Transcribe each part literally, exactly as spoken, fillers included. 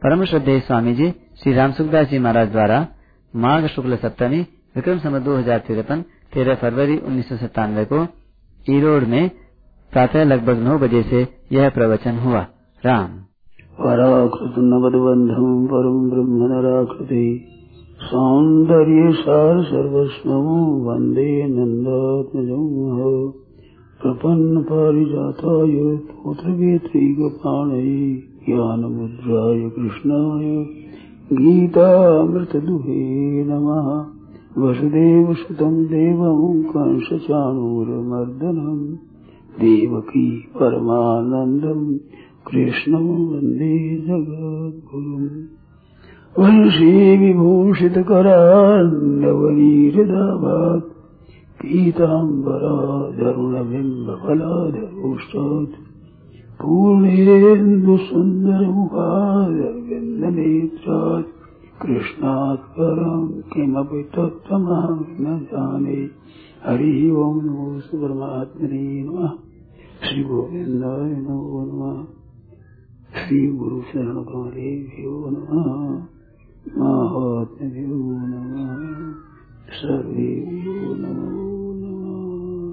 परम श्रद्धेय स्वामी जी श्री राम सुखदास जी महाराज द्वारा माघ शुक्ल सप्तमी विक्रम संवत दो हजार तिरपन तेरह फरवरी उन्नीस सौ सत्तानवे को ईरोड में प्रातः लगभग नौ बजे से यह प्रवचन हुआ। राम पराकृत नवदबंधम परम ब्रह्म नराकृति सौंदर्य सार सर्वस्व वंदे नंदात्मजं प्रपन्न पारिजाताय पुत्रवेत्रैकपाणये ज्ञानमुद्राय कृष्णाय गीतामृतदुहे नमः। वसुदेवसुतं देवं कंसचाणूरमर्दनं देवकी परमानन्दं कृष्णं वन्दे जगद्गुरुम्। वंशी विभूषितकरान्नवनीहृदाभात् पीताम्बराधरुणबिम्बफलाधरोष्टात् पूर्णेन्दुसुन्दरमुखादरविन्दनेत्रात् कृष्णात् परं किमपि तत्त्वमहं न जाने। हरिः ओं नमो परमात्मने नमः। श्री गोविन्दाय नमो नमः। श्री गुरु शरण कमलेभ्यो नमः। महात्म्यो नमः। सर्वेभ्यो नमो नमः।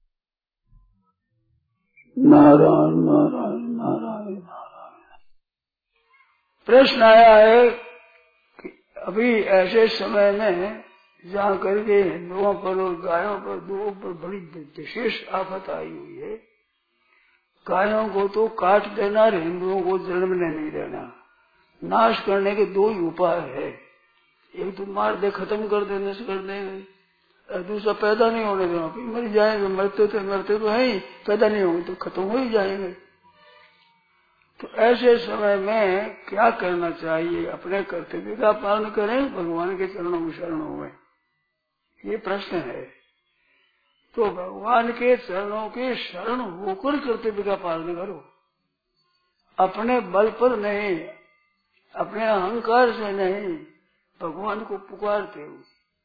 नारायण नारायण नारायण नारायण। प्रश्न आया है कि अभी ऐसे समय में जहाँ करके हिंदुओं पर और गायों पर दो पर बड़ी विशेष आफत आई हुई है। गायों को तो काट देना और हिंदुओं को जन्मने नहीं देना। नाश करने के दो ही उपाय है। एक तो मार दे, खत्म कर दे, नष्ट कर देंगे, और दूसरा पैदा नहीं होने देना। फिर मर जाएंगे, मरते तो मरते तो है ही, पैदा नहीं होंगे तो खत्म हो ही जाएंगे। तो ऐसे समय में क्या करना चाहिए? अपने कर्तव्य का पालन करें, भगवान के चरणों में शरण हुए, ये प्रश्न है। तो भगवान के चरणों के शरण होकर कर्तव्य का पालन करो। अपने बल पर नहीं, अपने अहंकार से नहीं, भगवान को पुकारते हो।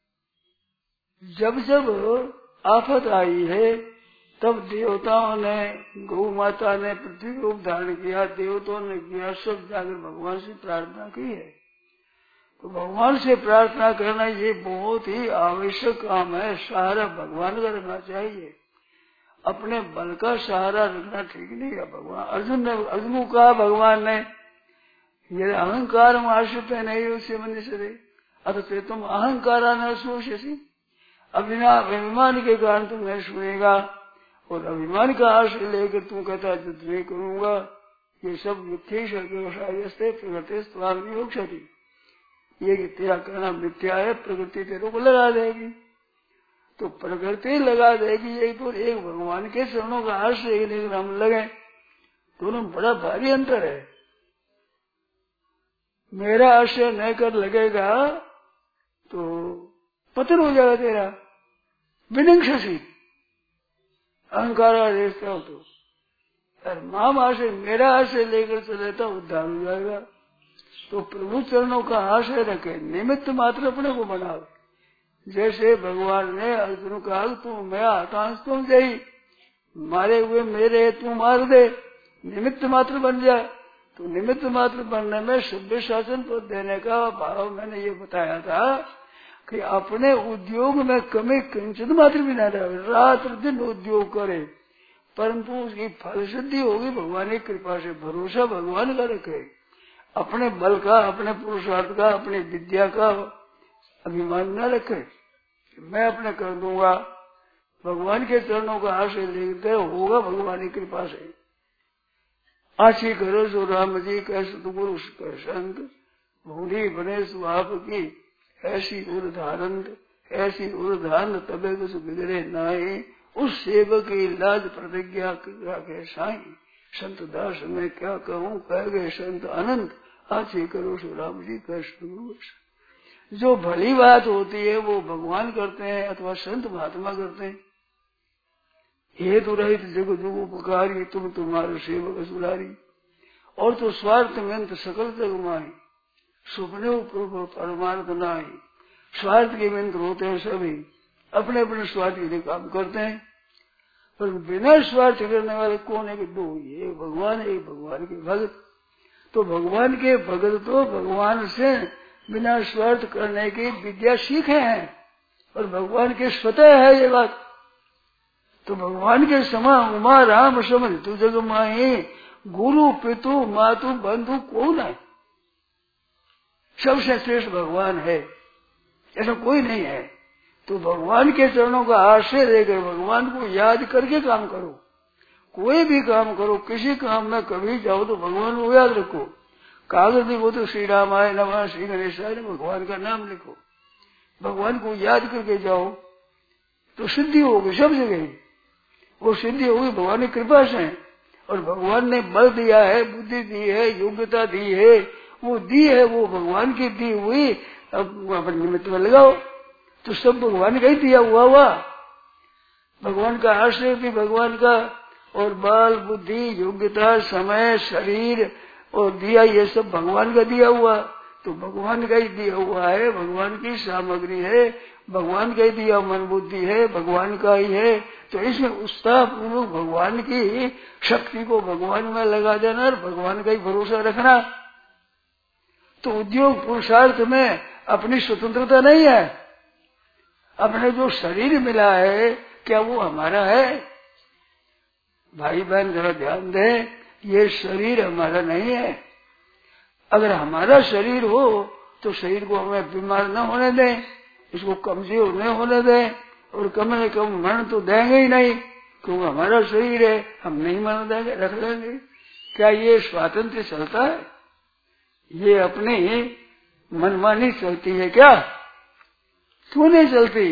जब जब आफत आई है तब देवताओं ने, गौ माता ने पृथ्वी रूप धारण किया, देवताओं ने किया, सब जाकर भगवान से प्रार्थना की है। तो भगवान से प्रार्थना करना ये बहुत ही आवश्यक काम है। सहारा भगवान का रखना चाहिए। अपने बल का सहारा रखना ठीक नहीं है। भगवान अर्जुन ने, अर्जुन को कहा भगवान ने, ये अहंकार आश्रित नहीं उससे मनुष्य अतः तुम अहंकार न सोचसी, अभिमान के कारण तुम नहीं सुनेगा और अभिमान का आश्रय लेकर तुम कहता युद्ध नहीं करूंगा। ये सब मिथ्या प्रकृति स्वामी नहीं हो सकती। ये कि तेरा कहना मिथ्या है, प्रकृति तेरे को लगा देगी। तो प्रकृति लगा देगी एक तो एक भगवान के चरणों का आश्रय लेकर हम लगे, दोनों में बड़ा भारी अंतर है। मेरा आश्रय न कर लगेगा तो पतन हो जाएगा तेरा, विनंक्षसी अहंकार देखता हो तो। और माम आश्रय, मेरा आश्रय लेकर चलेता उद्धार हो जाएगा। तो प्रभु चरणों का आश्रय रखे, निमित्त मात्र अपने को बनाओ। जैसे भगवान ने अर्जुन को कहा तू मैं आकांश तुम जई, मारे हुए मेरे तू मार दे, निमित्त मात्र बन जाए। तो निमित्त मात्र बनने में सभ्य शासन को देने का भाव मैंने ये बताया था कि अपने उद्योग में कमी किंचित मात्र भी न रहे, रात दिन उद्योग करे, परंतु उसकी फल सिद्धि होगी भगवान की कृपा से। भरोसा भगवान का रखे, अपने बल का, अपने पुरुषार्थ का, अपनी विद्या का अभिमान न रखे। मैं अपने कर दूंगा, भगवान के चरणों का आश्रय लेते होगा भगवान की कृपा से। आशी करो सो राम जी कह सतगुरु कह संत, भूरी बने सुहाप की ऐसी उर्धारंत, ऐसी उर्धान तबे कुछ बिगड़े नाई, उस सेवक की लाज प्रतिज्ञा के साई। संत दास में क्या कहूँ कह गए संत अनंत, आशी करो सो राम जी कह सतगुरु। जो भली बात होती है वो भगवान करते हैं अथवा संत महात्मा करते हैं। हेतु रहित जग जुग उपकारी, तुम तुम्हारे सेवक सुधारी। और तो स्वार्थ में सकल जग माही, सुपने प्रभु परमार्थ नाई। स्वार्थ के मंत्र होते हैं सभी, अपने अपने स्वार्थ के लिए काम करते हैं, पर बिना स्वार्थ करने वाले कौन है कि दो, एक भगवान एक भगवान के भक्त। तो भगवान के भगत तो भगवान से बिना स्वार्थ करने की विद्या सीखे हैं और भगवान के स्वतः है ये बात। तो भगवान के समा उमा राम समझ तू जग माही, गुरु पितु मातु बंधु कौन है? सबसे श्रेष्ठ भगवान है, ऐसा कोई नहीं है। तो भगवान के चरणों का आश्रय लेकर भगवान को याद करके काम करो। कोई भी काम करो, किसी काम में कभी जाओ तो भगवान को याद रखो। कागज लिखो तो श्री राम आय नमः, श्री गणेशाय नमः, भगवान का नाम लिखो। भगवान को याद करके जाओ तो सिद्धि होगी सब जगह। वो सिद्धि होगी भगवान की कृपा से। और भगवान ने बल दिया है, बुद्धि दी है, योग्यता दी है, वो दी है, वो भगवान की दी हुई। अब अपने निमित्त में लगाओ तो सब भगवान का ही दिया हुआ हुआ। भगवान का आश्रय भी भगवान का, और बल बुद्धि योग्यता समय शरीर और दिया, ये सब भगवान का दिया हुआ। तो भगवान का ही दिया हुआ है, भगवान की सामग्री है, भगवान का ही दिया मन बुद्धि है, भगवान का ही है। तो इसमें उत्साह पूर्वक भगवान की शक्ति को भगवान में लगा देना और भगवान का ही भरोसा रखना। तो उद्योग पुरुषार्थ में अपनी स्वतंत्रता नहीं है। अपने जो शरीर मिला है क्या वो हमारा है? भाई बहन जरा ध्यान दें, ये शरीर हमारा नहीं है। अगर हमारा शरीर हो तो शरीर को हमें बीमार न होने दें, इसको कमजोर न होने दें, और कम से कम मरण तो देंगे ही नहीं, क्योंकि हमारा शरीर है, हम नहीं मरण देंगे, रख देंगे। क्या ये स्वातंत्र चलता है? ये अपनी मनमानी चलती है क्या? क्यों नहीं चलती?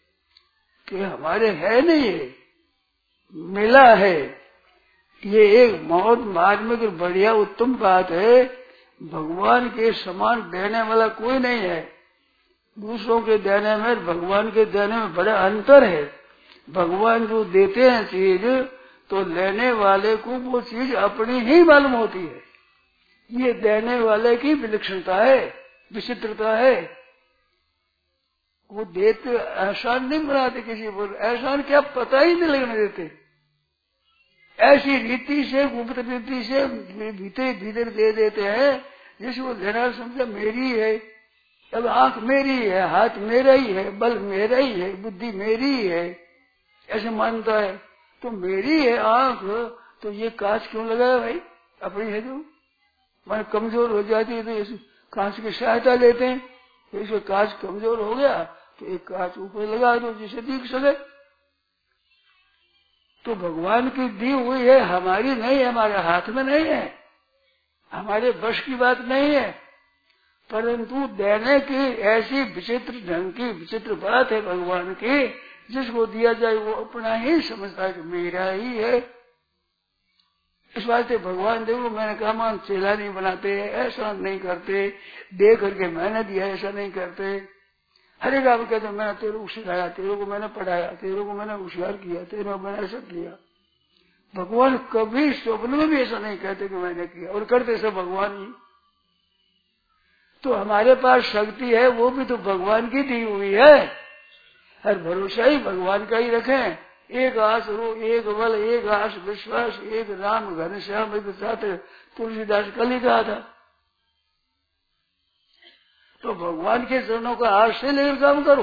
कि हमारे है नहीं, ये मिला है। ये एक बहुत मार्मिक और बढ़िया उत्तम बात है। भगवान के समान देने वाला कोई नहीं है। दूसरों के देने में भगवान के देने में बड़ा अंतर है। भगवान जो देते हैं चीज तो लेने वाले को वो चीज अपनी ही मालूम होती है। ये देने वाले की विलक्षणता है, विचित्रता है। वो देते एहसान नहीं बनाते किसी पर, एहसान क्या पता ही नहीं लगने देते। ऐसी रीति से गुप्त रीति से भीतर भीतर दे देते हैं जिसे वो लेना समझा मेरी है। अब आंख मेरी है, हाथ मेरा ही है, बल मेरा ही है, बुद्धि मेरी ही है, ऐसे मानता है। तो मेरी है आंख, तो ये कांच क्यों लगाया भाई? अपनी है जो मन कमजोर हो जाती है तो इस कांच की सहायता लेते हैं। तो इसमें कांच कमजोर हो गया तो एक कांच ऊपर लगा दो जिसे दिख सके। तो भगवान की दी हुई है, हमारी नहीं है, हमारे हाथ में नहीं है, हमारे बस की बात नहीं है। परंतु देने की ऐसी विचित्र ढंग की विचित्र बात है भगवान की, जिसको दिया जाए वो अपना ही समझता है कि मेरा ही है। इस बात से भगवान देखो, मैंने कहा मान चेला नहीं बनाते, ऐसा नहीं करते, दे करके मैंने दिया ऐसा नहीं करते। हर एक आप कहते मैंने तेरे को सिखाया, तेरे को मैंने पढ़ाया, तेरे को मैंने होशियार किया, तेरे को मैंने ऐसा किया। भगवान कभी स्वप्न में भी ऐसा नहीं कहते कि मैंने किया, और करते सब भगवान ही। तो हमारे पास शक्ति है वो भी तो भगवान की दी हुई है। हर भरोसा ही भगवान का ही रखें। एक आस रो, एक बल, एक आस विश्वास, एक राम घनश्याम एक साथ, तुलसीदास कल ही कहा था। तो भगवान के चरणों का आश्रय लेकर काम करो।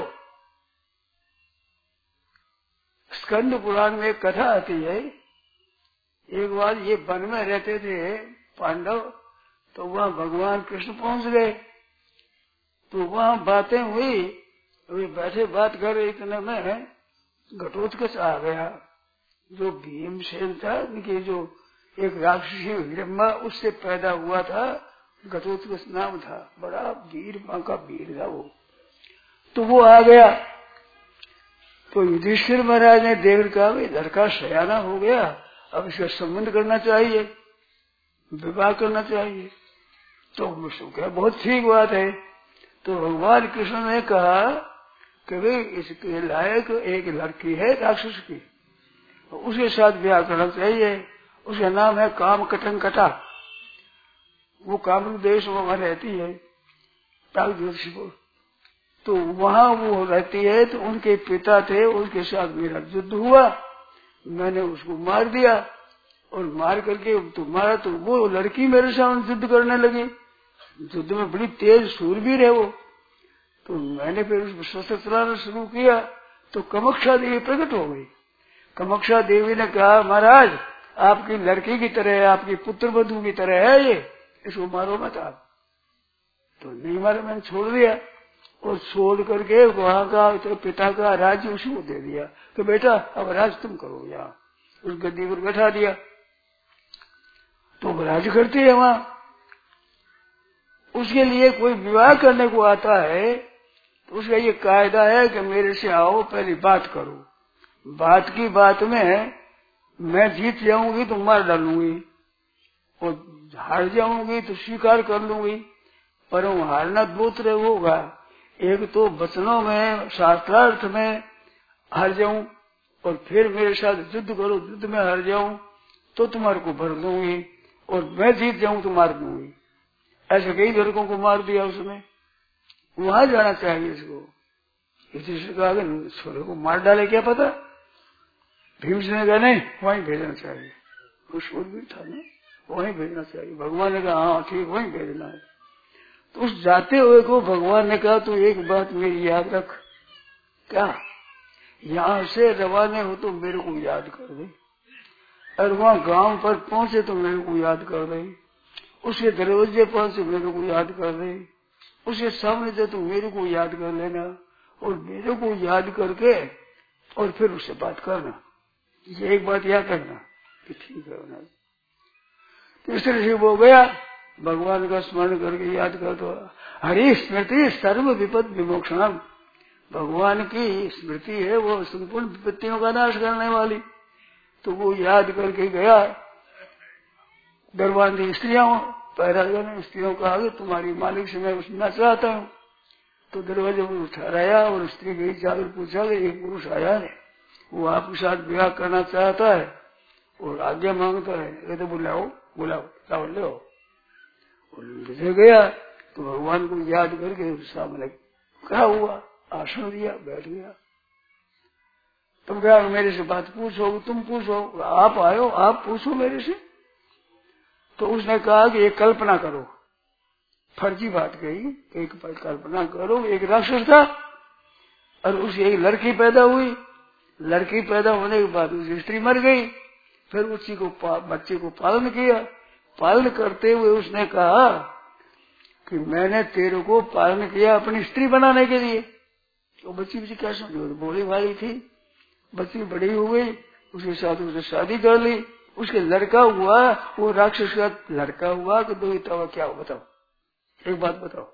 स्कंद पुराण में एक कथा आती है। एक बार ये वन में रहते थे पांडव, तो वहाँ भगवान कृष्ण पहुंच गए। तो वहाँ बातें हुई, अभी बैठे बात कर रहे, इतने में घटोत्कच आ गया। जो भीमसेन था, उनकी जो एक राक्षसी हिरम्बा उससे पैदा हुआ था, घटोत्कच नाम था। बड़ा वीर, मां का वीर था वो। तो वो आ गया। तो युधिष्ठिर महाराज ने देख कहा लड़का सयाना हो गया, अब इसका संबंध करना चाहिए, विवाह करना चाहिए। तो उसको क्या बहुत ठीक बात है। तो भगवान कृष्ण ने कहा कि भाई इसके लायक एक लड़की है राक्षस की, तो उसके साथ ब्याह करना चाहिए। उसका नाम है काम कटंकटा। वो कामरूप देश में वहां रहती है, ज्योतिषपुर। तो वहां वो रहती है। तो उनके पिता थे, उनके साथ मेरा युद्ध हुआ, मैंने उसको मार दिया और मार करके तुम्हारा तो वो लड़की मेरे सामने युद्ध करने लगी, युद्ध में बड़ी तेज शूरवीर है वो। तो मैंने फिर उस शस्त्र चलाना शुरू किया तो कामाक्षा देवी प्रकट हो गई। कामाक्षा देवी ने कहा, महाराज आपकी लड़की की तरह है, आपकी पुत्र वधू की तरह है ये, इसको मारो मत आप। तो नहीं मारा, मैंने छोड़ दिया और छोड़ करके वहां का तो पिता का राज्य उसी को दे दिया कि बेटा अब राज तुम करो। यहाँ उस गद्दी पर बैठा दिया तो राज करते है वहां। उसके लिए कोई विवाह करने को आता है तो उसका ये कायदा है कि मेरे से आओ, पहली बात करो, बात की बात में मैं जीत जाऊंगी तो मार डालूंगी और हार जाऊंगी तो स्वीकार कर लूंगी, पर वो हारना दो तरह होगा। एक तो वचनों में शास्त्रार्थ में हार जाऊं और फिर मेरे साथ युद्ध करो, युद्ध में हार जाऊं तो तुम्हारे को भर दूंगी और मैं जीत जाऊं तो मार दूंगी। ऐसे कई लड़कों को मार दिया उसने। वहां जाना चाहिए इसको। इसी से कहा छोरे को मार डाले, क्या पता। भीमसेन ने कहा नहीं, वहीं भेजना चाहिए। वो शूरवीर था ना, वहीं भेजना चाहिए। भगवान ने कहा हाँ ठीक, वहीं भेजना है। तो उस जाते हुए को भगवान ने कहा तो एक बात मेरी याद रख, क्या यहाँ से रवाना हो तो मेरे को याद कर दे, और वहाँ गांव पर पहुंचे तो मेरे को याद कर दे, उसके दरवाजे पर से मेरे को याद कर दे, उसके सामने से तो मेरे को याद कर लेना और मेरे को याद करके और फिर उससे बात करना। ये एक बात याद रखना कि ठीक है ना। तीसरे से वो गया, भगवान का स्मरण करके याद कर तो हरि स्मृति सर्व विपद विमोक्षणम, भगवान की स्मृति है वो संपूर्ण विपत्तियों का नाश करने वाली। तो वो याद करके गया, दरबार की स्त्रियों पहरा स्त्रियों का आगे तुम्हारी मालिक से मैं सुनना चाहता हूँ। तो दरवाजे पर ठहराया और स्त्री गई, जाकर पूछा कि एक पुरुष आया है, वो आपके साथ विवाह करना चाहता है और आज्ञा मांगता है। कहते तो बुलाओ बुलाओ लाओ ले ले गया तो भगवान को याद करके सामने क्या हुआ, आसन दिया, बैठ गया। तुम क्या मेरे से बात पूछो, तुम पूछो, आप आयो आप पूछो मेरे से। तो उसने कहा कि एक कल्पना करो, फर्जी बात कही, एक कल्पना करो, एक राक्षस था और उसे एक लड़की पैदा हुई, लड़की पैदा होने के बाद उसकी स्त्री मर गई, फिर उसी को बच्चे को पालन किया, पालन करते हुए उसने कहा कि मैंने तेरे को पालन किया अपनी स्त्री बनाने के लिए। तो बच्ची बच्ची क्या समझो, बोली वाली थी, बच्ची बड़ी हो गई, उसके साथ उसने शादी कर ली, उसके लड़का हुआ, वो राक्षस का लड़का हुआ कि दो इतना क्या हो बताओ, एक बात बताओ।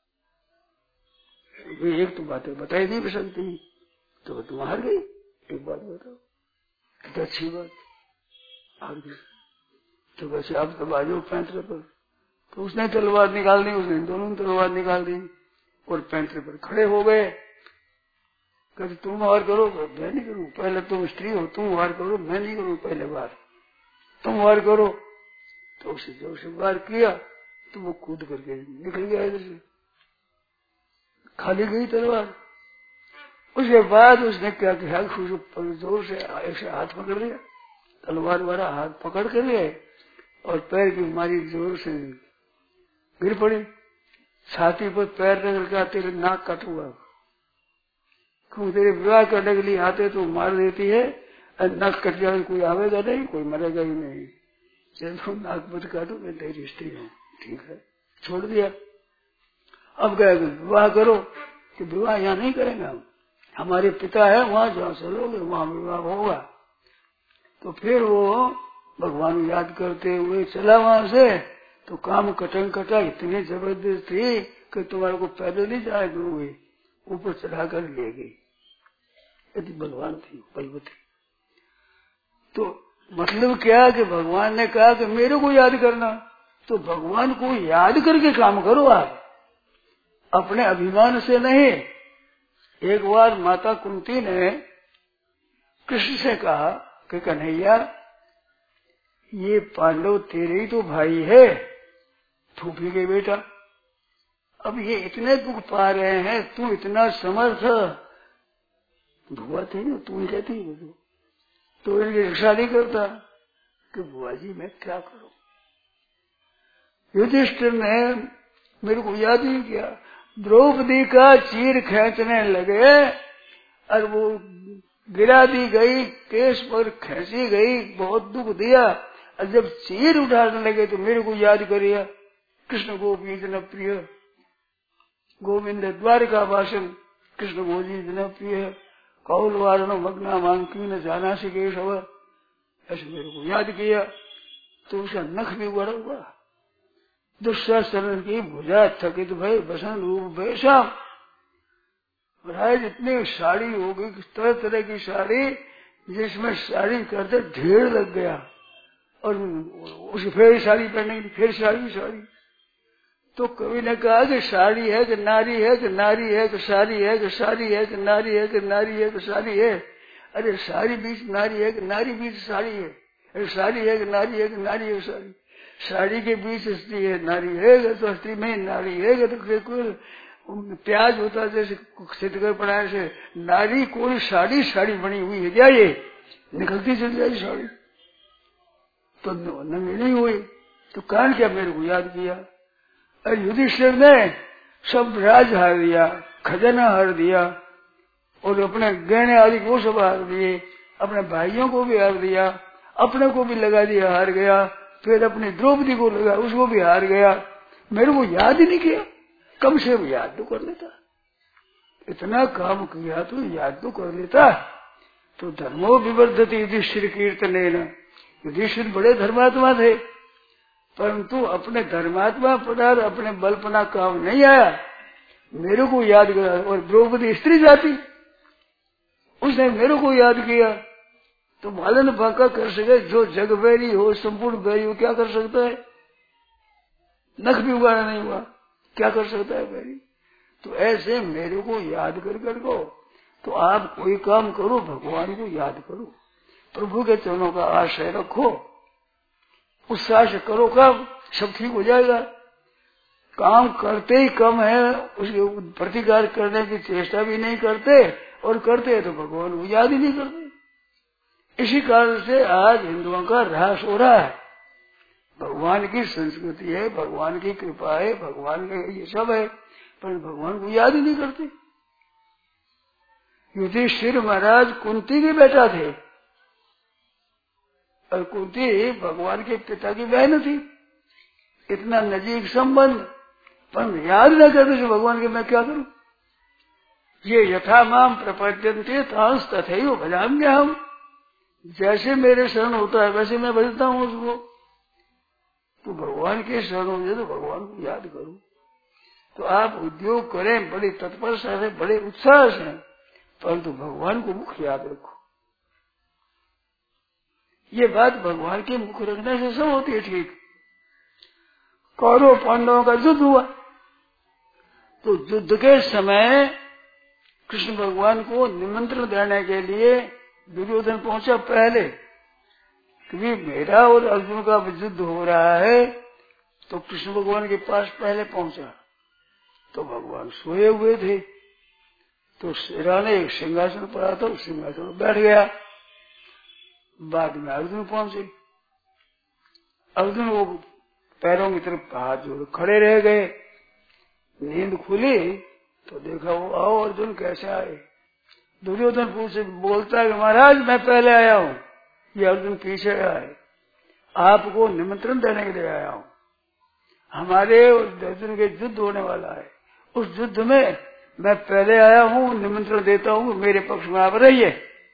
एक तो बातें बताई नहीं सकती तो तुम हार गई, एक बात बताओ, तो अच्छी बात हार गई। तो वैसे अब तब आ जाओ पैंतरे पर। तो उसने तलवार निकाल दी, उसने दोनों तलवार निकाल दी और पैंतरे पर खड़े हो गए। कहते तुम वार करो, मैं नहीं करूं, पहले तुम स्त्री हो, तुम वार करो, मैं नहीं करूं, पहले वार तुम वार करो। तो उसे जोर से वार किया तो वो कूद करके निकल गया इधर से, खाली गई तलवार। उसके बाद उसने क्या किया, जोर से ऐसे हाथ पकड़ लिया, तलवार वाला हाथ पकड़ के लिए और पैर की मारी जोर से गिर पड़ी, छाती पर पैर रगड़ के तेरे नाक कटूंगा, क्यों तेरे विवाह करने के लिए आते तो मार देती है, और नाक कट जाए कोई आवेगा नहीं, कोई मरेगा ही नहीं, चलो नाक मत काटो, मैं तेरी स्त्री हूँ, ठीक है, छोड़ दिया। अब गए विवाह करो, कि विवाह यहाँ नहीं करेंगे हम, हमारे पिता है वहां जहाँ चलोगे वहां विवाह होगा। तो फिर वो भगवान याद करते हुए चला वहां से, तो काम कटन कटा इतनी जबरदस्त थी कि तुम्हारे को पैदल नहीं जाए दोगे, ऊपर चढ़ाकर ले गई, यदि बलवान थी बलवती। तो मतलब क्या कि भगवान ने कहा कि मेरे को याद करना, तो भगवान को याद करके काम करो आप, अपने अभिमान से नहीं। एक बार माता कुंती ने कृष्ण से कहा कि कन्हैया ये पांडव तेरे ही तो भाई है, फूफी के बेटा, अब ये इतने दुख पा रहे हैं, तू इतना समर्थ भुआ थे ना, तू कहती है तो इनकी रक्षा नहीं करता, कि बुआ जी मैं क्या करूं। युधिष्ठिर ने मेरे को याद ही किया, द्रौपदी का चीर खींचने लगे और वो गिरा दी गई, केस पर खींची गई, बहुत दुख दिया। और जब चीर उठाने लगे तो मेरे को याद करिए, कृष्ण गोपी इतना प्रिय, गोविंद द्वारका भाषण कृष्ण गोजी इतना प्रिय, कौल वारणो मग्ना मांकी न जाना से केशव, ऐसे मेरे को याद किया। तो उसका नख भी बड़ा हुआ। दुशासन की भुजा थकित भय बसन रूप भैसा, महाराज इतनी साड़ी हो गई, तरह तरह की साड़ी, जिसमें साड़ी करते ढेर लग गया। और उसे फिर साड़ी पहनेगी, फिर साड़ी साड़ी। तो कवि ने कहा कि साड़ी है कि नारी है, कि नारी है कि साड़ी है, कि साड़ी है कि नारी है, कि नारी है कि साड़ी है। अरे साड़ी बीच नारी है कि नारी बीच साड़ी है, अरे साड़ी है कि नारी है कि नारी है साड़ी। साड़ी के बीच स्त्री है, नारी है तो स्त्री में नारी है तो बिल्कुल प्याज होता जैसे सिद्धकर पढ़ाए से, नारी कोई साड़ी साड़ी बनी हुई है क्या, ये निकलती चल जाए साड़ी तो नंगी नहीं हुई। तो कारण क्या, मेरे को याद किया। और युधिष्ठिर ने सब राज हार दिया, खजाना हार दिया, और अपने गहने आदि को सब हार दिए, अपने भाइयों को भी हार दिया, अपने को भी लगा दिया, हार गया। फिर अपनी द्रौपदी को लगा, उसको भी हार गया। मेरे को याद ही नहीं किया, कम से कम याद तो कर लेता। इतना काम किया तो याद तो कर लेता। तो धर्मो विवर्धति युधिष्ठिर कीर्तनेन, युधिष्ठिर बड़े धर्मात्मा थे, परंतु अपने धर्मात्मा पदार्थ अपने बलपना काम नहीं आया, मेरे को याद किया। और द्रौपदी स्त्री जाति, उसने मेरे को याद किया। तो बालन बांका कर सके, जो जग बैरी हो, संपूर्ण बैरी हो, क्या कर सकता है, नख भी उगाना नहीं हुआ, क्या कर सकता है बैरी। तो ऐसे मेरे को याद कर कर को, तो आप कोई काम करो, भगवान को याद करो, प्रभु के चरणों का आश्रय रखो, उत्साह से करो, काम सब ठीक हो जाएगा। काम करते ही कम है, उसके प्रतिकार करने की चेष्टा भी नहीं करते, और करते हैं तो भगवान को याद ही नहीं करते। इसी कारण से आज हिंदुओं का ह्रास हो रहा है। भगवान की संस्कृति है, भगवान की कृपा है, भगवान का ये सब है, पर भगवान को याद ही नहीं करते। युधिष्ठिर महाराज कुंती के बेटा थे, और कुंती भगवान के पिता की बहन थी, इतना नजीक संबंध, पर याद न करने से भगवान के मैं क्या करूं। ये यथा माम प्रपद्यन्ते तांस तथैव भजाम्यहम्, जैसे मेरे शरण होता है वैसे मैं भजता हूँ उसको। तो भगवान के शरण हो जाए तो भगवान को याद करो। तो आप उद्योग करें बड़ी तत्परता से, बड़े उत्साह से, परंतु भगवान को मुख याद रखो। ये बात भगवान के मुख रखने से सब होती है ठीक। कौरव पांडवों का युद्ध हुआ, तो युद्ध के समय कृष्ण भगवान को निमंत्रण देने के लिए दुर्योधन पहुंचा पहले, क्योंकि मेरा और अर्जुन का युद्ध हो रहा है। तो कृष्ण भगवान के पास पहले पहुंचा, तो भगवान सोए हुए थे। तो शेरा ने एक सिंहासन पड़ा था, उस सिंहासन पर बैठ गया। बाद में अर्जुन पहुंचे, अर्जुन वो पैरों की तरफ हाथ जोड़ खड़े रह गए। नींद खुली तो देखा वो, आओ अर्जुन कैसे आए। दुर्योधन पूछे, बोलता है कि महाराज मैं पहले आया हूँ, ये अर्जुन पीछे आया है, आपको निमंत्रण देने के लिए आया हूँ। हमारे और अर्जुन के युद्ध होने वाला है, उस युद्ध में मैं पहले आया हूँ, निमंत्रण देता हूँ, मेरे पक्ष में आप रहिए।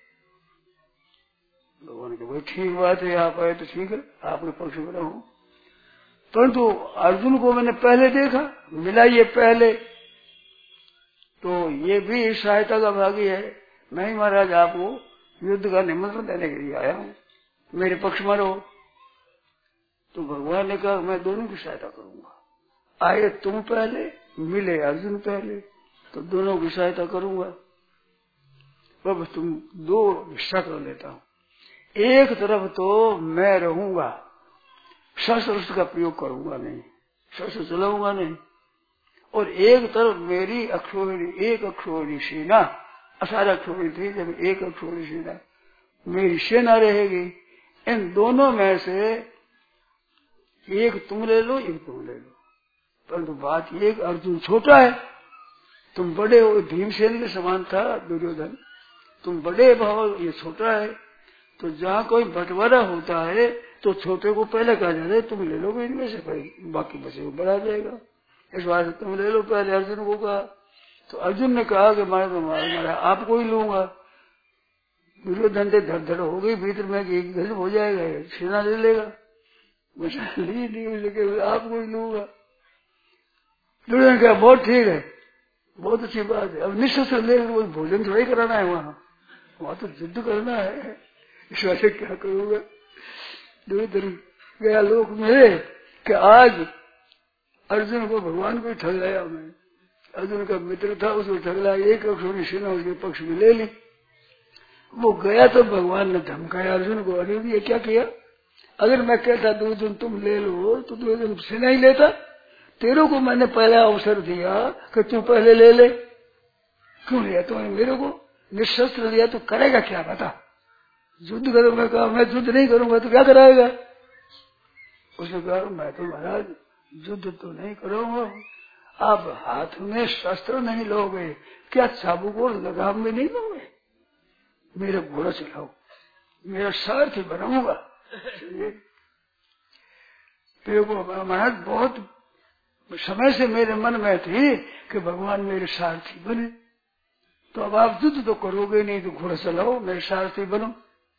भगवान के भाई ठीक बात है, आप आए तो ठीक है, आपके पक्ष में रहूं। परंतु अर्जुन को मैंने पहले देखा, मिला ये पहले, तो ये भी सहायता का भागी है। नहीं महाराज, आपको युद्ध का निमंत्रण देने के लिए आया हूँ, मेरे पक्ष में रहो। तो भगवान ने कहा मैं दोनों की सहायता करूंगा। आए तुम पहले, मिले अर्जुन पहले, तो दोनों की सहायता करूंगा। अब तुम दो हिस्सा कर लेता हूँ। एक तरफ तो मैं रहूंगा, शस्त्र का प्रयोग करूंगा नहीं, शस्त्र चलाऊंगा नहीं, और एक तरफ मेरी अक्षोहिणी, एक अक्षोहिणी सेना, अठारह अक्षोहिणी थी, जब एक अक्षोहिणी सेना मेरी सेना रहेगी। इन दोनों में से एक तुम ले लो, एक तुम ले लो। परंतु बात ये कि अर्जुन छोटा है, तुम बड़े हो। भीमसेन के समान था दुर्योधन, तुम बड़े भाव, ये छोटा है। तो जहाँ कोई बंटवारा होता है तो छोटे को पहले कहा जाता है तुम ले लो इनमें से, बाकी बचे को बढ़ा जाएगा। इस बात से तुम ले लो पहले अर्जुन को कहा। तो अर्जुन ने कहा कि मैं तो मारा आपको ही लूंगा। दुर्योधन से धड़ धड़ हो गई भीतर में कि एक गजब हो जाएगा, सेना ले लेगा। ली नहीं लेके आपको ही लूंगा। दुर्योधन कहा बहुत ठीक है, बहुत अच्छी बात है। अब निश्चित से ले वो भोजन थोड़ा ही कराना है, वहाँ वहाँ तो युद्ध करना है। इस वजह से क्या करूंगा। दुर्योधन गया लोक में कि आज अर्जुन को भगवान को ठग लाया मैं। अर्जुन का मित्र था, उसको ठग लाया, एक अक्षोणी सेना उसके पक्ष में ले ली। वो गया तो भगवान ने धमकाया अर्जुन को, अरे ये क्या किया। अगर मैं कहता दुर्योधन तुम ले लो तो दुर्योधन सेना ही लेता। तेरे को मैंने पहला अवसर दिया कि तू पहले ले ले, क्यों लिया तुमने मेरे को। निशस्त्र लिया तो करेगा क्या बता। युद्ध करूंगा, कहा मैं युद्ध नहीं करूंगा तो क्या कराएगा। उसने कहा मैं तो महाराज युद्ध तो नहीं करूंगा, आप हाथ में शस्त्र नहीं लोगे, क्या चाबुक और लगाम में नहीं लोगे। मेरा घोड़ा चलाओ, मेरा सारथी बनाऊंगा। तेरे को महाराज बहुत समय से मेरे मन में थी कि भगवान मेरे सारथी बने। तो अब आप युद्ध तो करोगे नहीं तो घोड़ा चलाओ, मेरे सारथी बनो।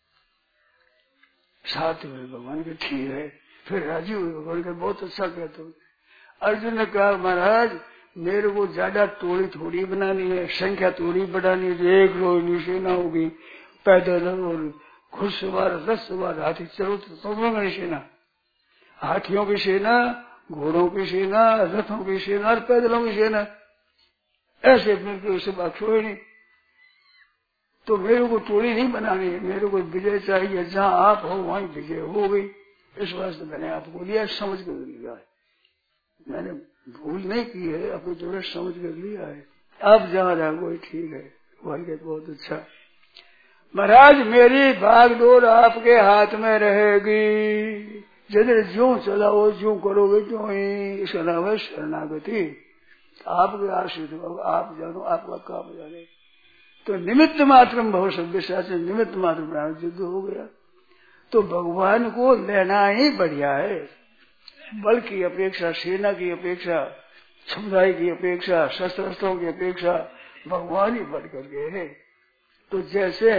सारथी हुए भगवान के ठीक है। फिर राजी हुए भगवान के, बहुत अच्छा कहते हो। अर्जुन ने कहा महाराज मेरे को ज्यादा टोली थोड़ी बनानी है, संख्या थोड़ी बढ़ानी है। एक रोहिणी सेना होगी, पैदल और घुड़सवार दस सवार हाथी चलो तो तुम्हें सेना, हाथियों की सेना, घोड़ों की सेना, रथों की सेना और पैदलों की सेना, ऐसे मेरे को उसे बात हुई नहीं। तो मेरे को टोली नहीं बनानी है, मेरे को विजय चाहिए। जहाँ आप हो वहीं विजय हो गई। इस वास्ते मैंने आपको लिया, समझ कर लिया है। मैंने भूल नहीं की है, आपको जरूर समझ कर लिया है। आप जहाँ रहो ठीक है। बोल के बहुत अच्छा। महाराज मेरी भागदौड़ आपके हाथ में रहेगी। जिधर जो चलाओ जो करोगे जो ही, इसका नाम है शरणागति। आपके आश्रित हो, आप जानो, आपका काम जाने। तो निमित्त मात्र भव सभ्यसाची, निमित्त मात्र युद्ध हो गया। तो भगवान को लेना ही बढ़िया है। बल की अपेक्षा, सेना की अपेक्षा, समुदाय की अपेक्षा, शस्त्रास्त्रों की अपेक्षा भगवान ही बढ़ कर गए है। तो जैसे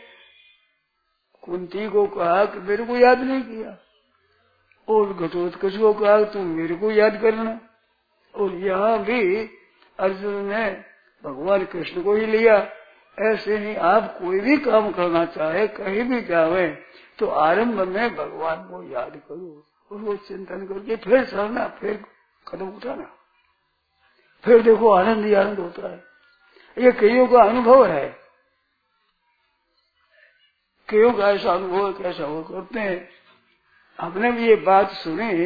कुंती को कहा कि मेरे को याद नहीं किया, और घटोत्कच को कहा तुम मेरे को याद करना, और यहाँ भी अर्जुन ने भगवान कृष्ण को ही लिया। ऐसे ही आप कोई भी काम करना चाहे, कहीं भी जावे, तो आरंभ में भगवान को याद करो, उसको चिंतन करके फिर चलना, फिर कदम उठाना, फिर देखो आनंद ही आनंद होता है। ये कईयों का अनुभव है, कईयों का ऐसा अनुभव कैसा हो करते हैं। हमने भी ये बात सुनी,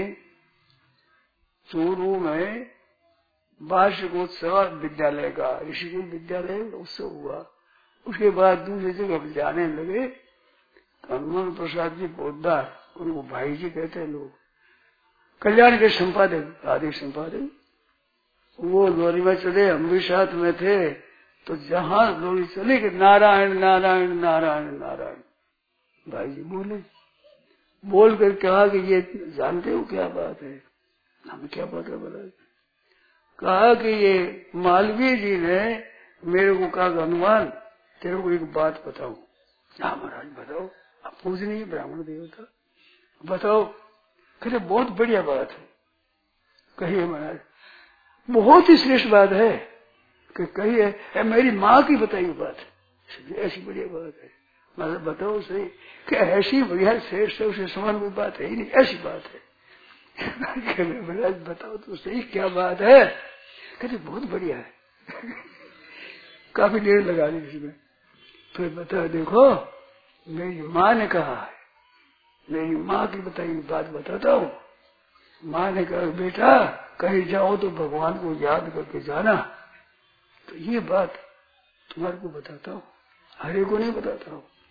चूरू में वार्षिकोत्सव विद्यालय का, ऋषिकुल विद्यालय उत्सव हुआ। उसके बाद दूसरी जगह जाने लगे। हनुमान प्रसाद जी पोद्दार, उनको भाई जी कहते हैं लोग, कल्याण के संपादक, आदि संपादक, वो लोरी में चले, हम भी साथ में थे। तो जहां लोरी चले कि नारायण नारायण नारायण नारायण, भाई जी बोले, बोल कर कहा कि ये जानते हो क्या बात है। हमें क्या पता बोला। कहा कि ये मालवीय जी ने मेरे को कहा, हनुमान तेरे को एक बात बताओ। हाँ महाराज बताओ। आप पूजनीय ब्राह्मण देवता, बताओ। कहते बहुत बढ़िया बात है। कहिए महाराज। बहुत ही श्रेष्ठ बात है कि कहिए। मेरी माँ की बताई बात है, ऐसी बढ़िया बात है। मतलब बताओ सही कि ऐसी बढ़िया श्रेष्ठ उसे समान कोई बात है ही नहीं, ऐसी बात है। महाराज बताओ तो सही क्या बात है। कहते बहुत बढ़िया है। काफी देर लगा दी इसमें। फिर बता, देखो मेरी माँ ने कहा है, मेरी माँ की बताई बात बताता हूँ। माँ ने कहा बेटा कहीं जाओ तो भगवान को याद करके जाना। तो ये बात तुम्हारे को बताता हूँ, हरे को नहीं बताता हूँ।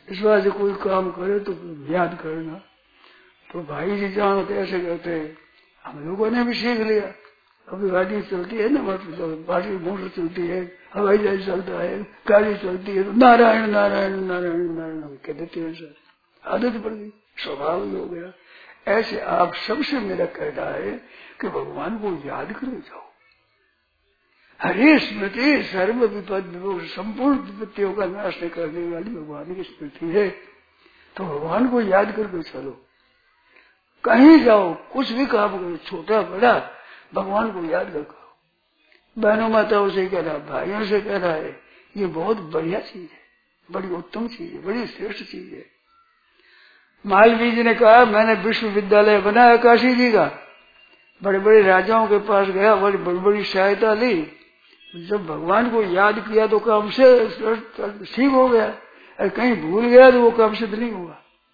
इस बात से कोई काम करे तो याद करना। तो भाई जी जानो तो ऐसे कहते हैं, हम लोगों ने भी सीख लिया। अभी गाड़ी चलती है ना, गाड़ी मोटर चलती है, हवाई जहाज चलता है, गाड़ी चलती है तो नारायण नारायण नारायण नारायण हम कह देते हैं। सर आदत पड़ गई, स्वभाव ही हो गया। ऐसे आप सबसे मेरा कहना है कि भगवान को याद करे जाओ। हरे स्मृति सर्व विपद विभो, संपूर्ण विपत्तियों का नाश करने वाली भगवान की स्मृति है। तो भगवान को याद करके चलो, कहीं जाओ, कुछ भी काम करो, छोटा बड़ा, भगवान को याद रखो। बहनों माताओं से कह रहा, भाइयों से कह रहा है, ये बहुत बढ़िया चीज है, बड़ी उत्तम चीज है, बड़ी श्रेष्ठ चीज है। मालवीय जी ने कहा, मैंने विश्वविद्यालय बनाया काशी जी का, बड़े बड़े राजाओं के पास गया, बड़ी बड़ी बड़ी सहायता ली। जब भगवान को याद किया तो काम से ठीक हो गया, और कहीं भूल गया तो वो काम सिद्ध नहीं हुआ।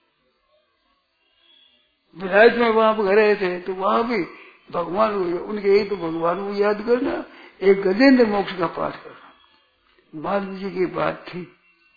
विलायत में वहां पर रहे थे तो वहां भी भगवान उनके एक तो भगवान को याद करना, एक गजेंद्र मोक्ष का पाठ करना। मालवीय जी की बात थी,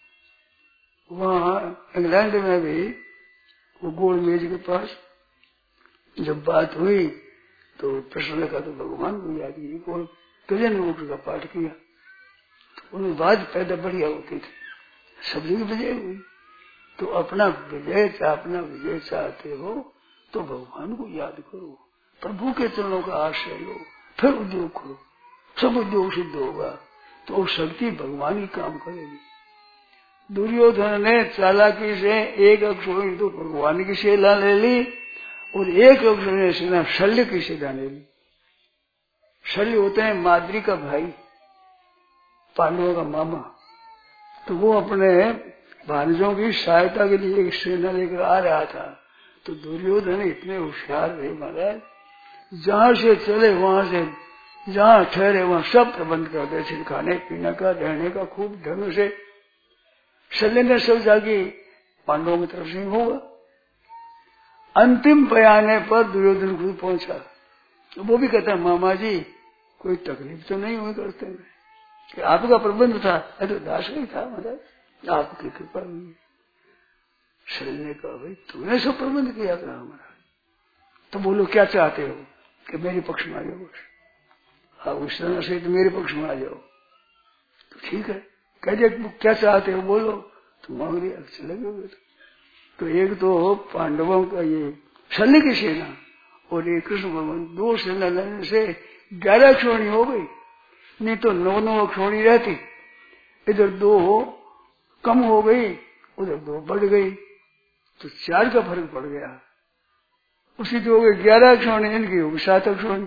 वहां इंग्लैंड में भी वो गोल मेज के पास जब बात हुई तो प्रश्न का तो भगवान को याद किया, गोल गजेंद्र मोक्ष का पाठ किया, तो उनमें बात पैदा बढ़िया होती थी, सभी की विजय हुई। तो अपना विजय अपना विजय चाहते हो तो भगवान को याद करो, प्रभु के चरणों का आश्रय लो, फिर उद्योग करो, सब उद्योग सिद्ध होगा। तो वो शक्ति भगवान ही काम करेगी। दुर्योधन ने चालाकी से एक अक्षोहिणी तो भगवान की सेना ले ली, और एक अक्षोहिणी सेना शल्य की सेना ले ली। शल्य होते हैं माद्री का भाई, पांडवों का मामा। तो वो अपने भांजों की सहायता के लिए एक सेना लेकर आ रहा था। तो दुर्योधन इतने होशियार रहे महाराज, जहां से चले वहां से, जहां ठहरे वहां सब प्रबंध कर दे, खाने पीने का, रहने का, खूब ढंग से। शल्य ने सब जाके पांडवों की तरफ से होगा। अंतिम बयाने पर दुर्योधन खुद पहुंचा, तो वो भी कहता है, मामा जी कोई तकलीफ तो नहीं हुई करते में, कि आपका प्रबंध था, अरे दास ही था महाराज, आपकी कृपा हुई। शल्य ने कहा, भाई तूने सब प्रबंध किया था हमारा, तो बोलो क्या चाहते हो कि मेरे पक्ष में आ जाओ, बस आप उस तरह से तो मेरे पक्ष में आ जाओ। तो ठीक है, कह दिया क्या चाहते हो बोलो, तो मांग लिया, चले गए। तो एक तो पांडवों का ये शल्य की सेना और एक कृष्ण भगवान, दो सेना लड़ने से ग्यारह अक्षोहिणी हो गई, नहीं तो नौ नौ अक्षोहिणी रहती। इधर दो कम हो गई, उधर दो बढ़ गई, तो चार का फर्क पड़ गया। उसी तो हो गई ग्यारह अक्षोहिणी, इनकी हो गई सात अक्षोहिणी,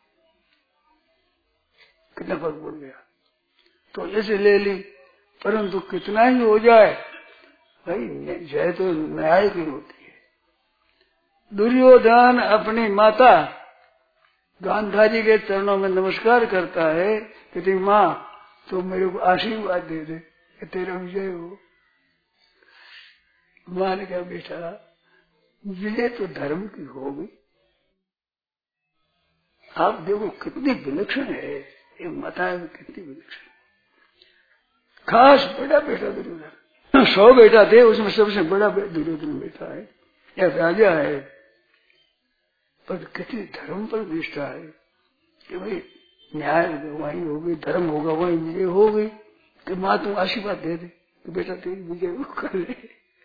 कितना फर्क पड़ गया। तो ऐसे ले ली, परंतु कितना ही हो जाए भाई, जय तो न्याय की होती है। दुर्योधन अपनी माता गांधारी के चरणों में नमस्कार करता है कि माँ तो मेरे को आशीर्वाद दे दे कि तेरा विजय हो। मां ने कहा, बेटा विजय तो धर्म की होगी। आप देखो कितनी विलक्षण है ये माता, कितनी विलक्षण। खास बड़ा बेटा दुर्योधन, सौ बेटा थे उसमें सबसे बड़ा दुर्योधन बेटा है, या राजा है, पर कितनी धर्म पर निष्ठा है कि भाई न्याय वही होगी, धर्म होगा वही विजय होगी। कि माँ तुम आशीर्वाद दे दे कि बेटा तेरी विजय कर ले,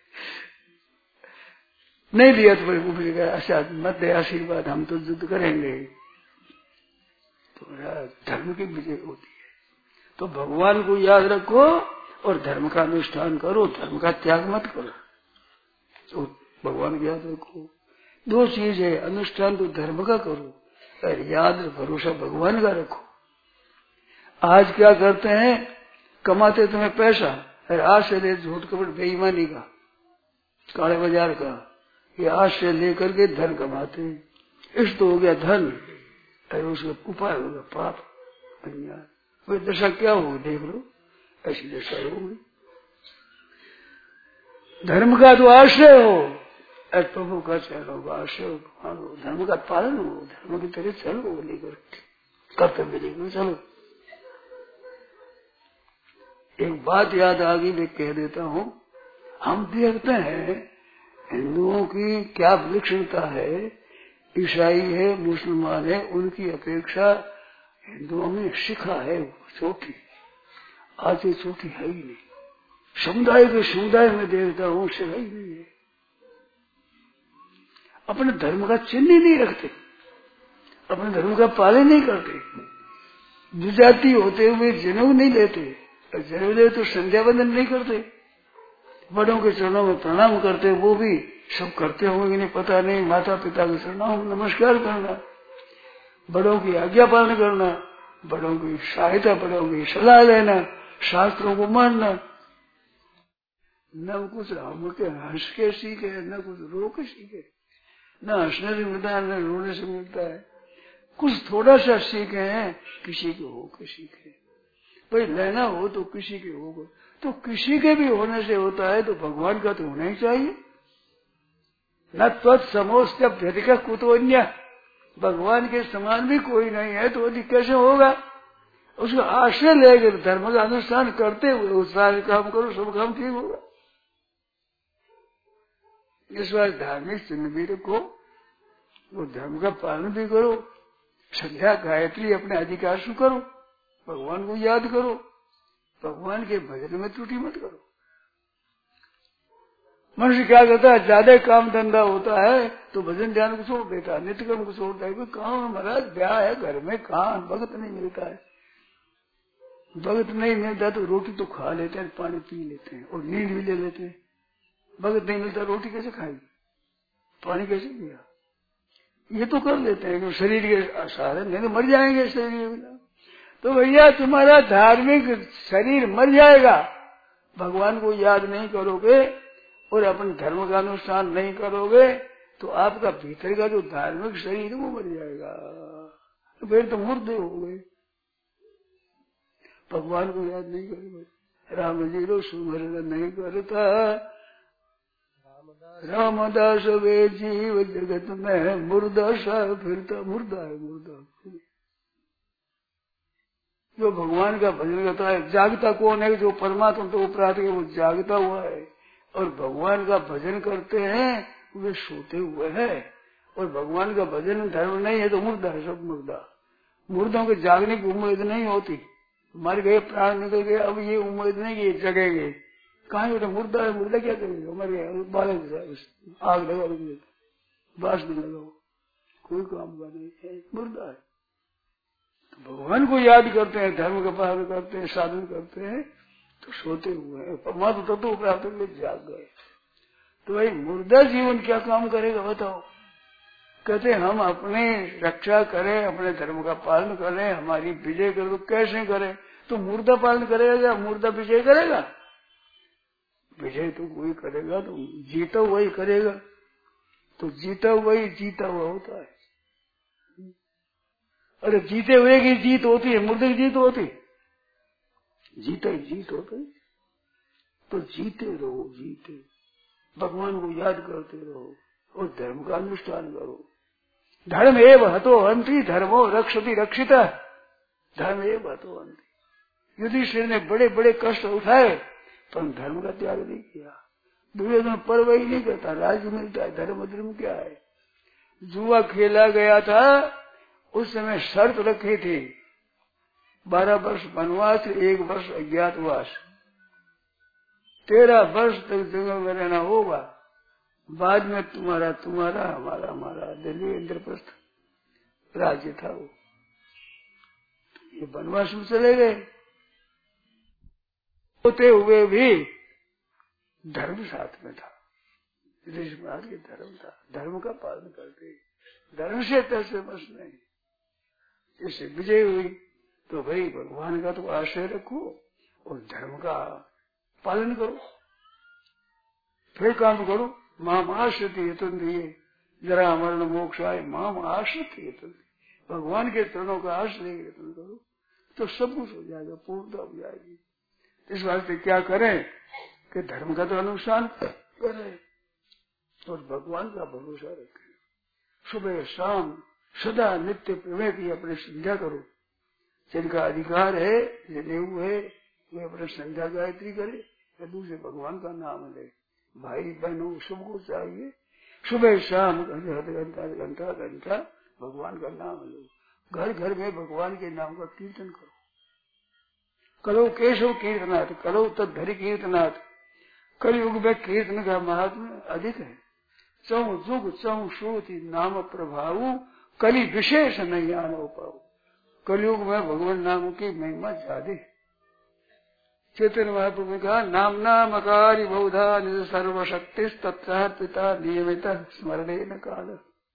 नहीं दिया तो भाई उभर गया, अच्छा मत दे आशीर्वाद, हम तो युद्ध करेंगे। तो धर्म की विजय होती है। तो भगवान को याद रखो और धर्म का अनुष्ठान करो, धर्म का त्याग मत करो। तो भगवान को याद रखो। दो चीज है, अनुष्ठान तो धर्म का करो और याद भरोसा भगवान का रखो। आज क्या करते हैं, कमाते तुम्हें पैसा और आज से ले झूठ कपट बेईमानी का, काले बाजार का, ये आज से लेकर के धन कमाते हैं। इस तो हो गया धन, और उसका उपाय होगा पाप अन्याय। वही दशा क्या होगी देख लो, ऐसी दशा होगी। धर्म का तो आश्रय हो और प्रभु का चलो आश्रय हो, धर्म का पालन हो, धर्म की तरह चलो, लेकर कर्तव्य लेकर चलो। एक बात याद आ गई, मैं कह देता हूँ। हम देखते हैं हिंदुओं की क्या विलक्षणता है, ईसाई है, मुसलमान है, उनकी अपेक्षा हिंदुओं में शिखा है छोटी, आज ये छोटी है ही नहीं। समुदाय के समुदाय में देखता हूँ से है ही नहीं है। अपने धर्म का चिन्ह ही नहीं रखते, अपने धर्म का पालन नहीं करते, विजाति होते हुए जनेऊ नहीं लेते, जनेऊ ले तो संध्या बंदन नहीं करते, बड़ों के चरणों में प्रणाम करते, वो भी सब करते होंगे नहीं पता नहीं, माता पिता के चरणों में नमस्कार करना, बड़ों की आज्ञा पालन करना, बड़ों की सहायता, बड़ों की सलाह लेना, शास्त्रों को मानना। न कुछ हम के हंस के सीखे, न कुछ रो के सीखे, न हंसने से मिलता है न रोने से मिलता है, कुछ थोड़ा सा सीखे हैं, किसी के हो के सीखे। भाई लेना हो तो किसी के होगा, तो किसी के भी होने से होता है तो भगवान का तो होना ही चाहिए। न त्वत्समोस्त व्यधिक कुतोन्य, भगवान के समान भी कोई नहीं है तो अधिक कैसे होगा। उसका आश्रय लेकर धर्म का अनुष्ठान करते हुए उस सारे काम करो, सब काम ठीक होगा। इस बार धार्मिक चिन्ह भी रखो, वो धर्म का पालन भी करो, संध्या गायत्री अपने अधिकार से करो, भगवान को याद करो, भगवान के भजन में त्रुटि मत करो। मनुष्य क्या करता है, ज्यादा काम धंधा होता है तो भजन ध्यान को छोड़ देता है, नित्य कर्म को छोड़ता है। कहाँ महाराज ब्याह है घर में, कहाँ भगत नहीं मिलता है, भगत नहीं मिलता तो रोटी तो खा लेते हैं, पानी पी लेते हैं और नींद भी ले लेते हैं। भगत नहीं मिलता रोटी कैसे खाएगी, पानी कैसे पिया, ये तो कर लेते हैं कि शरीर के सहारे, नहीं तो मर जाएंगे शरीर बिना। तो भैया तुम्हारा धार्मिक शरीर मर जाएगा, भगवान को याद नहीं करोगे और अपन धर्म का अनुष्ठान नहीं करोगे तो आपका भीतर का जो धार्मिक शरीर वो मर जाएगा, तो फिर तो मुर्दे हो गए। भगवान को याद नहीं करोगे, राम जी रो सुमरण नहीं करता, रामदास वे जीव जगत में मुर्दा सा फिरता, मुर्दा है मुर्दा। जो भगवान का भजन करता है, जागता कौन है, जो परमात्मा तो उपराध है वो जागता हुआ है, और भगवान का भजन करते हैं वे सोते हुए हैं। और भगवान का भजन धर्म नहीं है तो मुर्दा है, सब मुर्दा। मुर्दों के जागने की उम्मीद नहीं होती, मर गए प्राण निकल गए, अब ये उम्मीद नहीं कि जगेंगे, कहाँ बेटा मुर्दा है, मुर्दा क्या करेगा, मर गया, बालक आग लगा बास नहीं लगाओ, कोई काम का नहीं है, मुर्दा है। तो भगवान को याद करते हैं, धर्म का पालन करते हैं, साधन करते हैं तो सोते हुए हैं, परमात्मा तत्व प्राप्त करके जाग गए। तो भाई मुर्दा जीवन क्या काम करेगा बताओ। कहते हम अपने रक्षा करें, अपने धर्म का पालन करें, हमारी विजय करें, तो कैसे करें, तो मुर्दा पालन करेगा या मुर्दा विजय करेगा। विजय तो वही करेगा, तो जीता वही करेगा, तो जीता वही जीता हुआ होता है। अरे जीते हुए की जीत होती है, मुर्दे की जीत होती, जीता ही जीत होती। तो जीते रहो, जीते भगवान को याद करते रहो और धर्म का अनुष्ठान करो। धर्म एव हतो हंति धर्मो रक्षति रक्षिता, धर्म एव हतो हंति। युधिष्ठिर ने बड़े बड़े कष्ट उठाए पर धर्म का त्याग नहीं किया। दुर्योधन परवाह ही नहीं करता, राज्य मिलता है, धर्म धर्म क्या है। जुआ खेला गया था, उस समय शर्त रखी थी, बारह वर्ष वनवास, एक वर्ष अज्ञातवास, तेरह वर्ष तक जंगल में रहना होगा, बाद में तुम्हारा तुम्हारा हमारा हमारा दिल्ली इंद्रप्रस्थ राज्य था। वो ये वनवास में चले गए, होते हुए भी धर्म साथ में था, ऋषि महाराज के धर्म था, धर्म का पालन करते, धर्म से तैसे बस नहीं। इससे विजय हुई तो भाई भगवान का तो आश्रय रखो और धर्म का पालन करो, फिर काम करो। माम आश्रित ये जरा मरण मोक्ष आए, माम आश्रित भगवान के चरणों का आश्रय यत्न करो तो सब कुछ हो जाएगा, पूर्णता हो जाएगी। इस वास्ते क्या करें कि धर्म का तो अनुष्ठान करें और भगवान का भरोसा रखें। सुबह शाम सदा नित्य प्रमेय की अपने संध्या करो, जिनका अधिकार है, जनेऊ है, वे अपने संध्या गायत्री करे या दूसरे भगवान का नाम ले। भाई बहनों सबको चाहिए सुबह शाम घंटा घंटा घंटा भगवान का नाम लो। घर घर में भगवान के नाम का कीर्तन करो। करो केशव कीर्तनाथ, करो तद्धरि कीर्तनाथ। कलयुग में कीर्तन का महात्म्य अधिक है। चौ जुग चौ श्रुति नाम प्रभाव, कली विशेष नहीं आनो पाओ। कलयुग में भगवान नाम की महिमा ज्यादा है। चैतन्य महाप्रभु ने कहा नाम नाम अकारी बहुधा निज सर्वशक्ति तत्सार पिता नियमित स्मरणे न काल।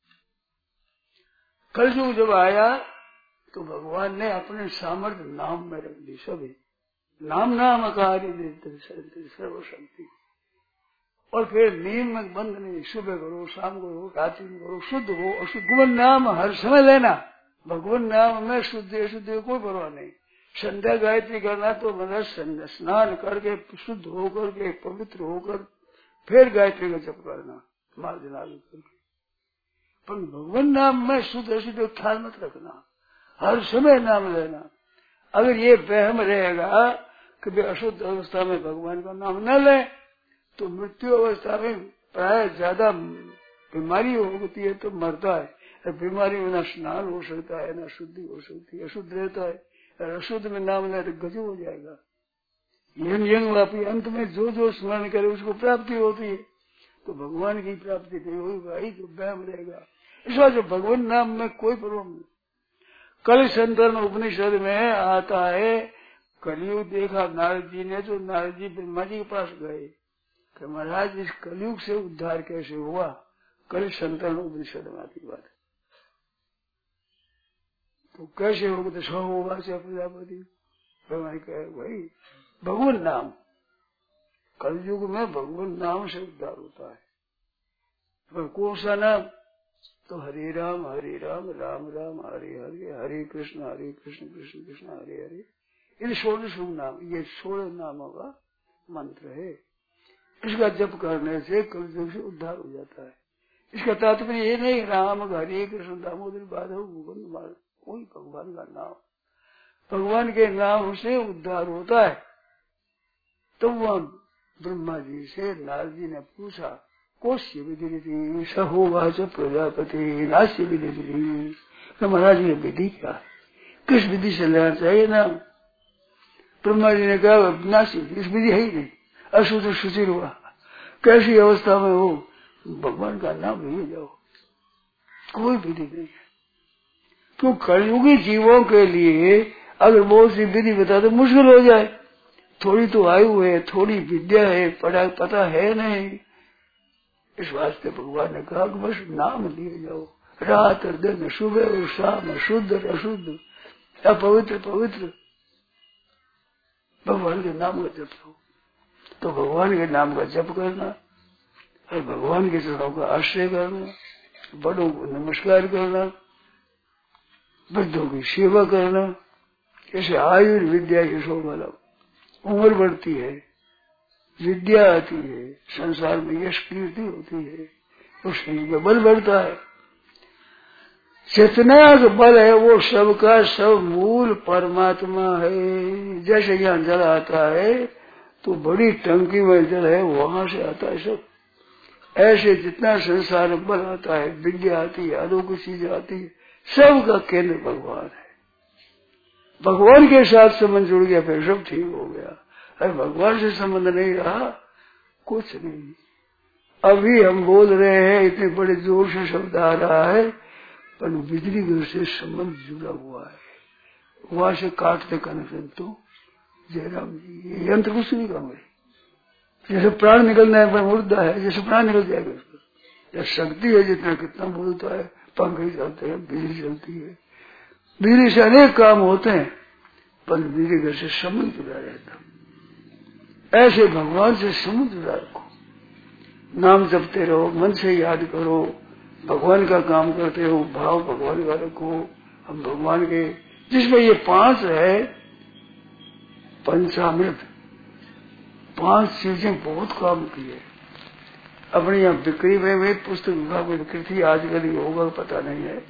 कलयुग जब आया तो भगवान ने अपने सामर्थ्य नाम में रख दी। सभी नाम नाम अकारी सर्वशक्ति। और फिर नियम में बंद नहीं, सुबह करो शाम करो रात्रि में करो, शुद्ध हो अशुद्ध। भगवान नाम हर समय लेना। भगवान नाम में शुद्ध अशुद्ध कोई परवाह नहीं। संध्या गायत्री करना तो मतलब स्नान करके शुद्ध होकर के पवित्र होकर फिर गायत्री का जप करना मार्जन आदि करके। पर भगवान नाम में शुद्ध अशुद्ध ख्याल मत रखना, हर समय नाम लेना। अगर ये वहम रहेगा कि अशुद्ध अवस्था में भगवान का नाम न ले तो मृत्यु अवस्था में प्राय ज्यादा बीमारी होती है तो मरता है। बीमारी में न स्नान हो सकता है न शुद्धि हो सकती है, अशुद्ध रहता है। अशुद्ध में नाम ले तो गजब हो जाएगा। यंग यंग वापी अंत में जो जो स्मरण करे उसको प्राप्ति होती है। तो भगवान की प्राप्ति नहीं होगी भाई जो वहम रहेगा। इस बार जो भगवान नाम में कोई प्रॉब्लम नहीं। कल संतन उपनिषद में आता है, कलयुग देखा नारद जी ने तो नारद जी ब्रह्मा जी के पास गए कि महाराज इस कलयुग से उद्धार कैसे हुआ। कल संतन उपनिषद में आती बात। तो कैसे होगा तो सौ होगा से प्रजापति भगवान कहे भाई भगवान नाम। कलयुग में भगवान नाम से उद्धार होता है। पर कौन सा नाम? तो हरे राम हरे राम राम राम हरे हरे, हरे कृष्ण हरे कृष्ण कृष्ण कृष्ण हरे हरे। ये सोलह शुभ नाम, ये सोलह नामों का मंत्र है। इसका जप करने से कलयुग से उद्धार हो जाता है। इसका तात्पर्य ये नहीं राम हरे कृष्ण दामोदर माधव मुकुंद माधव, कोई भगवान का नाम। भगवान के नाम से उद्धार होता है। तो वह ब्रह्मा जी से नारद जी ने पूछा कोश्य विधि सहोवाच प्रजापति नाश्य विधि। तो महाराज ये विधि क्या, किस विधि से लेना चाहिए नाम? ब्रह्मा जी ने कहा नाश्य, इस विधि है ही नहीं। अशुद्ध सुचिर हुआ, कैसी अवस्था में हो भगवान का नाम लिए जाओ, कोई विधि नहीं है। तो कलयुगी जीवों के लिए अगर बहुत सी विधि बता तो मुश्किल हो जाए। थोड़ी तो आयु है, थोड़ी विद्या है, पढ़ा पता है नहीं। इस वास्ते भगवान ने कहा कि बस नाम लिए जाओ, रात और दिन सुबह और शाम, शुद्ध और अशुद्ध, अपवित्र पवित्र भगवान के नाम का जप करो। तो भगवान के नाम का जप करना और भगवान के चरणों का आश्रय करना, बड़ों को नमस्कार करना, वृद्धों की सेवा करना। जैसे आयु विद्या की शोभा, उम्र बढ़ती है, विद्या आती है, संसार में यश कीर्ति होती है, उस शरीर में बल बढ़ता है। जितना का बल है वो सबका सब मूल परमात्मा है। जैसे यहाँ जल आता है तो बड़ी टंकी में जल है वहां से आता है सब। ऐसे जितना संसार में बल आता है, विद्या आती है, अलौकिक चीज आती है, सबका केंद्र भगवान है। भगवान के साथ संबंध जुड़ गया फिर सब ठीक हो गया। अरे भगवान से संबंध नहीं रहा कुछ नहीं। अभी हम बोल रहे हैं, इतने बड़े जोर से शब्द आ रहा है, पर बिजली घर से संबंध जुड़ा हुआ है। वहां से काटते कनेक्शन तो जयराम जी ये यंत्र कुछ नहीं काम है। जैसे प्राण निकलना है पर मुर्दा है, जैसे प्राण निकल जाएगा उसका। या शक्ति है जितना कितना बोलता है, पंखे चलते हैं, बिजली चलती है, बिजली से अनेक काम होते हैं, पर बिजली घर से संबंध जुड़ा रहता। ऐसे भगवान से संबंध जुड़ा रखो, नाम जपते रहो, मन से याद करो, भगवान का काम करते हो, भाव भगवान का रखो। हम भगवान के जिसमें ये पांच है पंचामृत, पांच चीजें बहुत काम की है। अपने यहाँ बिक्री में भी पुस्तक विभाग में बिक्री थी, आजकल ही होगा पता नहीं है।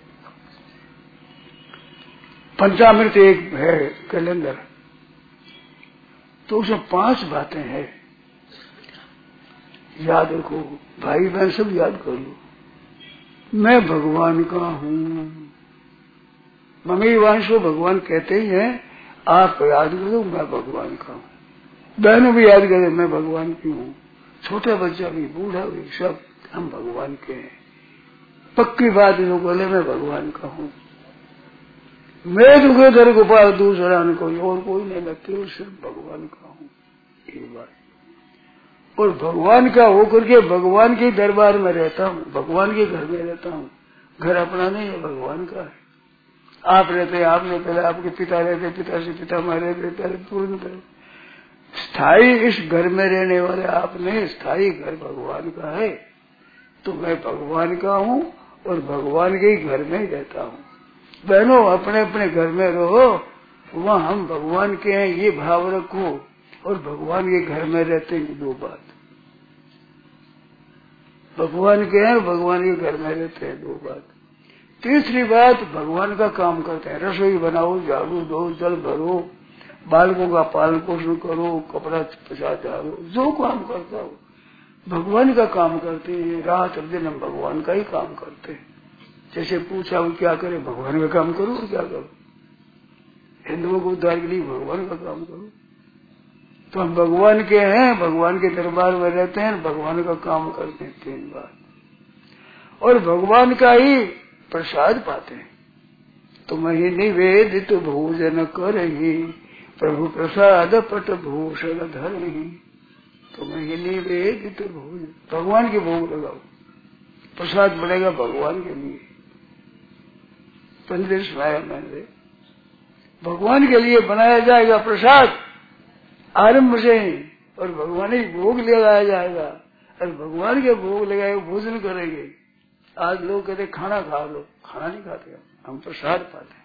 पंचामृत एक है कैलेंडर, तो उसमें पांच बातें हैं। याद रखो, भाई बहन सब याद कर लो, मैं भगवान का हूँ। मम्मी वांशो भगवान कहते ही हैं, आप याद करो मैं भगवान का हूँ। बहनों भी याद करें मैं भगवान की हूँ। छोटा बच्चा भी, बूढ़ा भी, सब हम भगवान के हैं। पक्की बात जो बोले मैं भगवान का हूँ। मैं दुखे दर गोपाल दूसरा न कोई और कोई नहीं, मैं केवल सिर्फ भगवान का हूँ। ये बात। और भगवान का होकर के भगवान के दरबार में रहता हूँ, भगवान के घर में रहता हूँ। घर अपना नहीं है, भगवान का है। आप रहते, आपने पहले आपके पिता रहते, पिता से पिता मारे रहते, पहले पूर्ण कर स्थायी इस घर में रहने वाले आपने, स्थायी घर भगवान का है। तो मैं भगवान का हूँ और भगवान के ही घर में ही रहता हूँ। बहनों अपने अपने घर में रहो, वहाँ हम भगवान के हैं ये भाव रखो, और भगवान के घर में रहते हैं। दो बात, भगवान के हैं भगवान के घर में रहते हैं, दो बात। तीसरी बात, भगवान का काम करते हैं। रसोई बनाओ, झाड़ू दो, जल भरो, बालकों का पालन पोषण करो, कपड़ा पचा झाड़ो, जो काम करता हो भगवान का काम करते हैं। रात दिन हम भगवान का ही काम करते हैं। जैसे पूछा वो क्या करे, भगवान का काम करो, क्या करो? हिंदुओं को उद्धार के लिए भगवान का काम करो। तो हम भगवान के हैं, भगवान के दरबार में रहते हैं, भगवान का काम करते हैं। तीन बात। और भगवान का ही प्रसाद पाते हैं। तुम ही निवेदित भोजन करही, प्रभु प्रसाद पट भूषण धरही। तुम ही निवेदित भोजन, भगवान के भोग लगाओ, प्रसाद बनेगा भगवान के लिए। पंद्रह सुनाया मैंने, भगवान के लिए बनाया जाएगा प्रसाद आरंभ से ही, और भगवान ही भोग लगाया जाएगा। और भगवान के भोग लगाए भोजन करेंगे। आज लोग कहते खाना खा लो, खाना नहीं खाते हम, प्रसाद पाते हैं।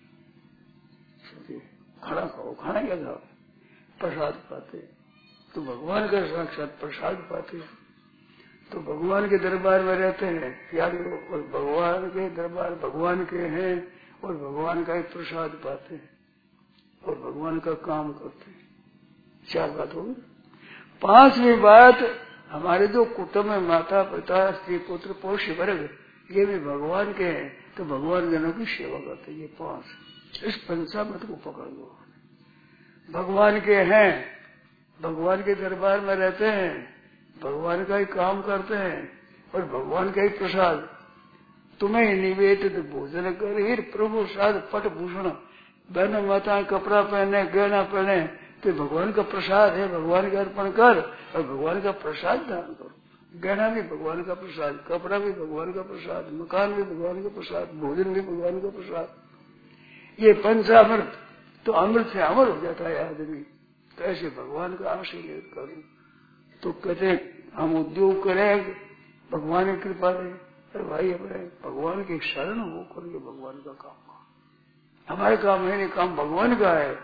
खाना खाओ, खाना क्या खाओ, प्रसाद पाते। तो भगवान का साक्षात प्रसाद पाते हैं। तो भगवान के दरबार में रहते हैं याद करो, और भगवान के दरबार भगवान के हैं, और भगवान का ही प्रसाद पाते हैं, और भगवान का काम करते हैं। चार बात होगी। पांचवी बात, हमारे जो कुटुंब में माता पिता स्त्री पुत्र पोष्य वर्ग ये भी भगवान के हैं, तो भगवान जनों की सेवा करते हैं। ये पांच, इस पंचामृत को पकड़ लो। भगवान के हैं, भगवान के दरबार में रहते हैं, भगवान का ही काम करते हैं, और भगवान का ही प्रसाद। तुम्हें निवेदित भोजन कर प्रभु साध पट भूषण। बहन माता कपड़ा पहने, गहना पहने, तो भगवान का प्रसाद है, भगवान का अर्पण कर और भगवान का प्रसाद दान करो। गहना भी भगवान का प्रसाद, कपड़ा भी भगवान का प्रसाद, मकान भी भगवान का प्रसाद, भोजन भी भगवान का प्रसाद। ये पंचामृत, तो अमृत से अमर हो जाता है आदमी। तो ऐसे भगवान का आशीर्वाद करो। तो कहते हम उद्योग करें भगवान की कृपा से, अरे भाई अपने भगवान की शरण हो करके भगवान का काम करो। हमारे काम है नहीं, काम भगवान का है।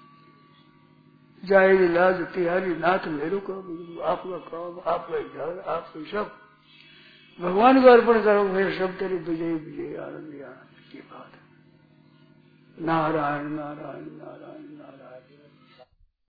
जाए लाज तिहारी नाथ मेरो काम, आपका काम, आपका घर, आपके सब भगवान को अर्पण करो। फिर सब तेरी विजय विजय आनंद आनंद की बात है। नारायण नारायण नारायण नारायण।